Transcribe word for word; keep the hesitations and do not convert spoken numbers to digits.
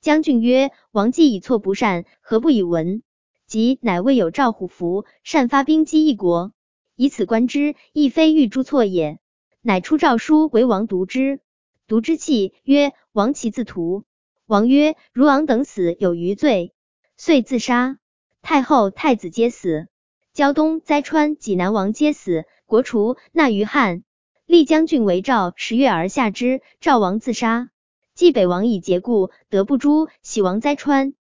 将军曰：王既以错不善，何不以闻？即乃未有赵虎符，善发兵击一国，以此观之，亦非欲诛错也。乃出诏书为王读之，读之泣，曰：王其自屠。王曰：如昂等死有余罪，遂自杀。太后、太子皆死，胶东、灾川、济南王皆死，国除，纳于汉。立将军为赵，十月而下之，赵王自杀。冀北王以节故，得不诛，喜王灾川。